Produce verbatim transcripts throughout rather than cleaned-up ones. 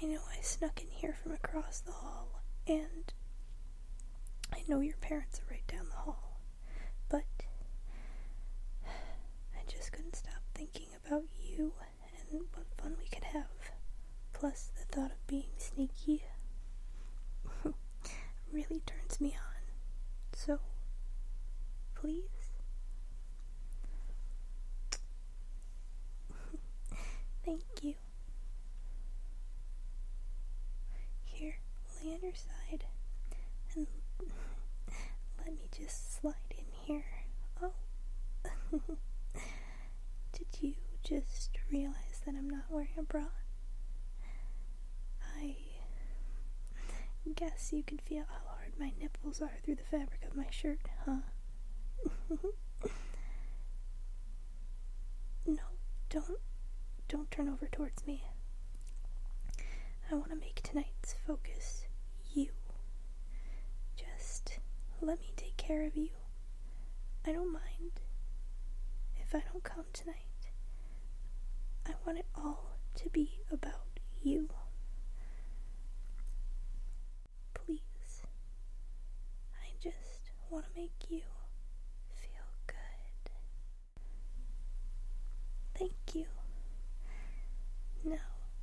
I know I snuck in here from across the hall, and I know your parents are right down the hall, but I just couldn't stop thinking about you and what fun we could have. Plus, the thought of being sneaky really turns me on. So, please? Thank you. Here, lay on your side and let me just slide in here. Oh. Did you just realize that I'm not wearing a bra? I guess you can feel how hard my nipples are through the fabric of my shirt, huh? No, don't, don't turn over towards me. I want to make tonight's focus you. Just let me take care of you. I don't mind if I don't come tonight. I want it all to be about you. Please. I just want to make you feel good. Thank you. Now,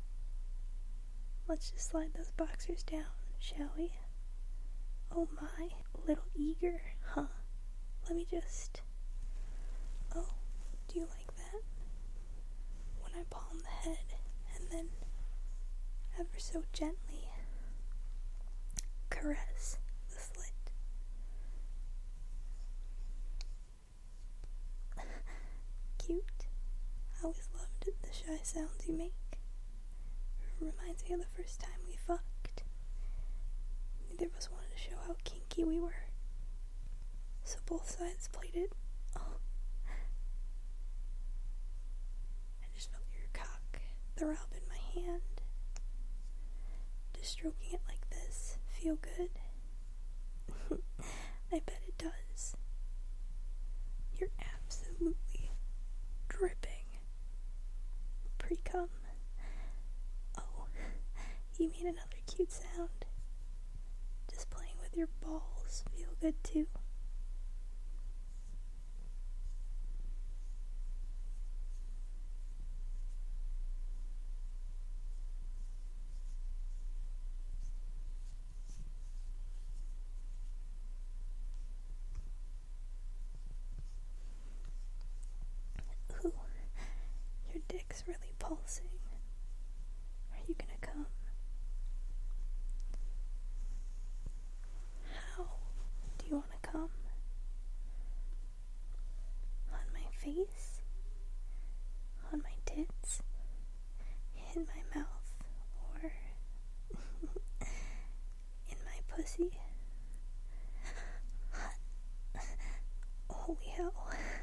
let's just slide those boxers down, shall we? Oh my, a little eager, huh? Let me just... Oh, do you like that? When I palm the head and then ever so gently caress the slit. Cute. I always loved the shy sounds you make. Reminds me of the first time we fucked. Neither of us wanted to show how kinky we were, so both sides played it. Oh. I just felt your cock throb in my hand. Just stroking it like this feel good? I bet it does. You're absolutely dripping pre-cum. Oh, you made another cute sound. Just playing with your balls feel good too. Ooh, your dick's really pulsing. Are you gonna come? How do you want to come? On my face? On my tits? In my mouth? Or in my pussy? Holy hell.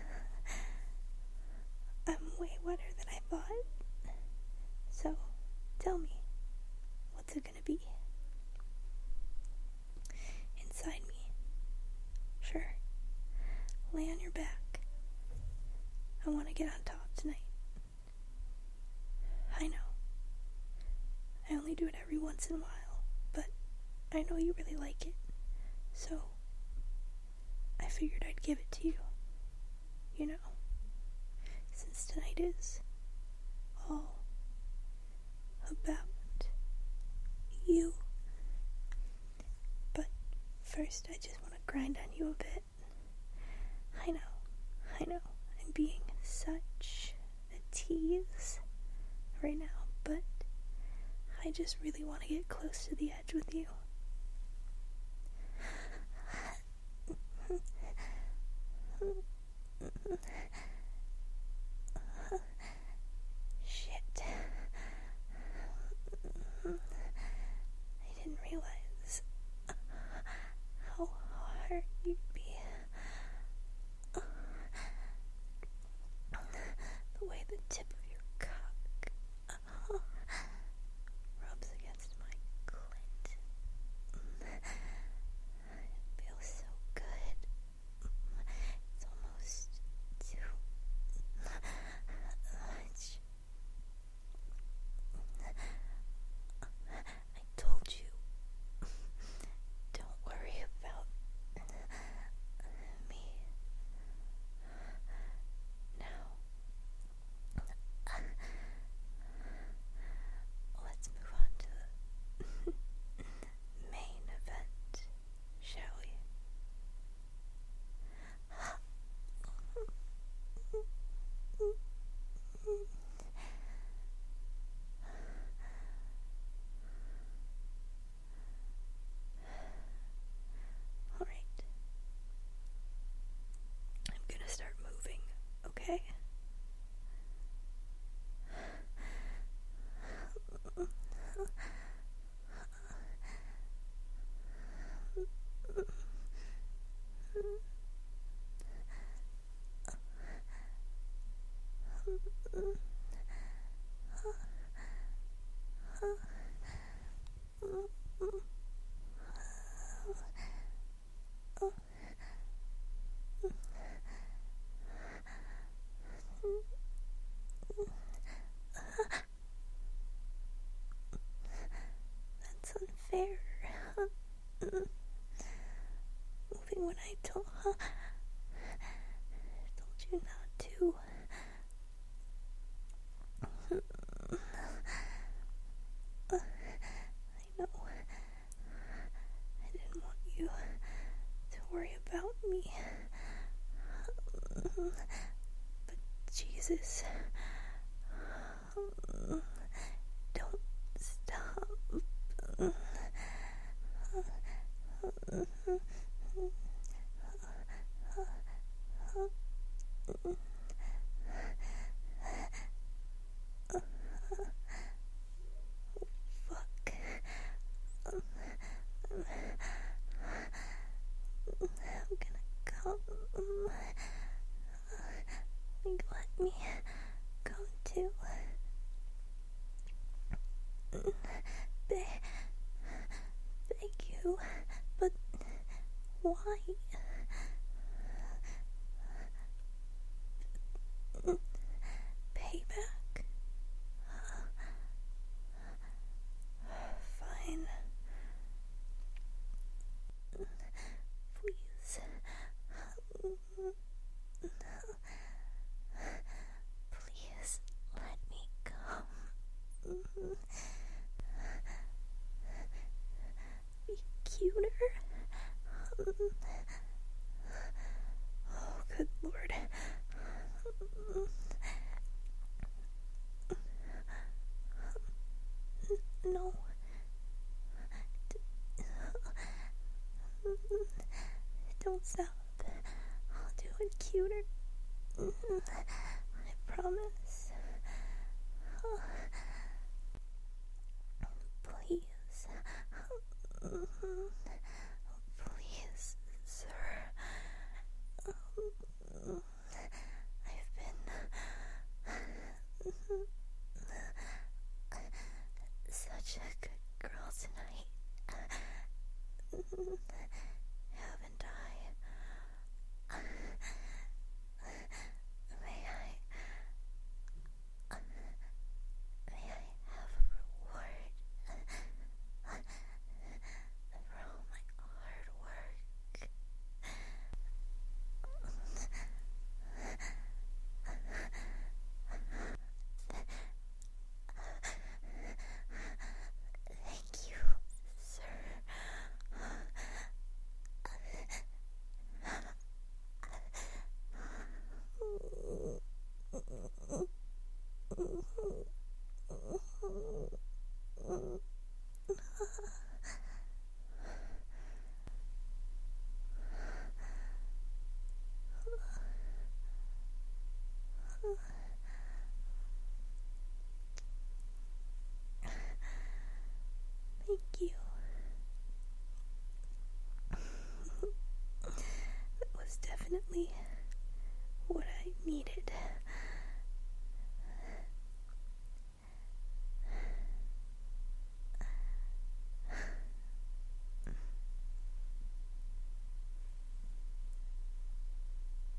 I'm way wetter than I thought. So, tell me, what's it gonna be? Inside me? Sure. Lay on your back. I want to get on top tonight. I know. I only do it every once in a while, but I know you really like it. So, I figured I'd give it to you. You know, since tonight is all about you. But first, I just want to grind on you a bit. I know, I know, I'm being such a tease right now, but I just really want to get close to the edge with you. Shit. I didn't realize how hard you'd be. The way the tip of your cock rubs against my clit. fair. Moving when I told, huh? told you not to. I know. I didn't want you to worry about me. But Jesus, don't stop. Fuck. I'm gonna come. Like, let me come too. Be- beg you, but why? Payback? Fine. Please. Please let me come. Be cuter. Oh, good Lord. No. Don't stop. I'll do it cuter. I promise. Please. Please, sir. I've been such a good girl tonight.